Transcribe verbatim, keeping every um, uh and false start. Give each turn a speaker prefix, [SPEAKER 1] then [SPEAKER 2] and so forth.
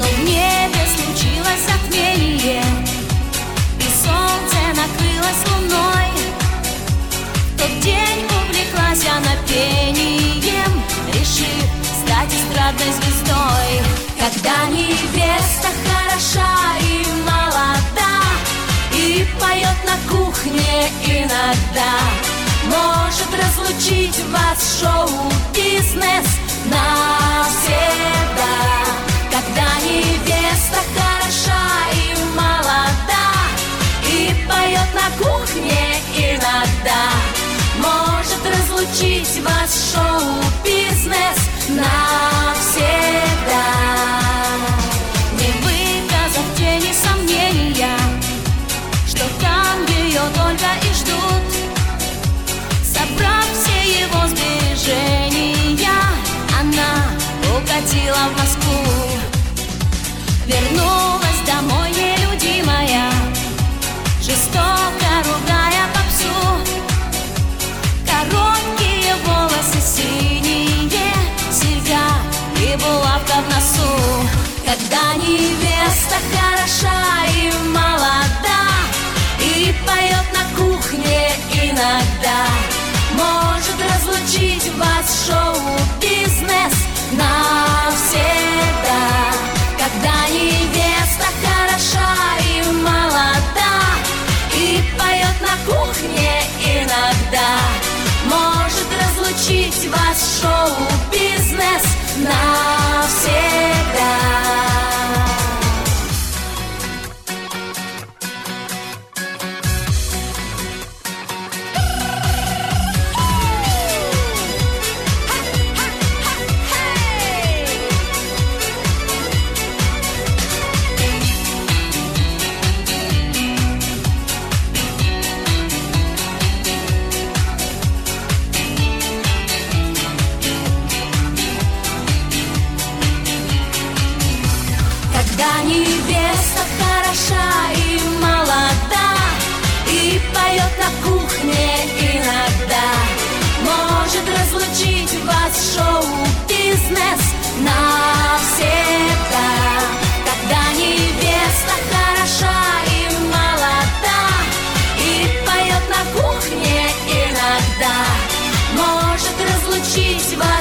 [SPEAKER 1] Но в небе случилось затмение, и солнце накрылось луной. В тот день увлеклась она пением, решив стать эстрадной звездой. Когда невеста хороша и молода, и поет на кухне иногда, может разлучить вас шоу-бизнес навсегда. Когда невеста хороша и молода, и поет на кухне иногда, может разлучить вас шоу-бизнес навсегда. Не выказав тени сомнения, что там ее только и ждут, собрав все его сбережения, она укатила в Москву. Вернулась домой нелюдимая, жестоко ругая попсу. Короткие волосы синие, серьга и булавка в носу. Когда невеста хороша и молода, и поет на кухне иногда, может разлучить вас шоу-бизнес навсегда. Когда невеста хороша и молода, и поет на кухне иногда, может разлучить вас шоу-бизнес навсегда. Когда невеста хороша и молода, и поет на кухне иногда, может разлучить вас шоу-бизнес навсегда. Когда невеста хороша и молода, и поет на кухне иногда, может разлучить вас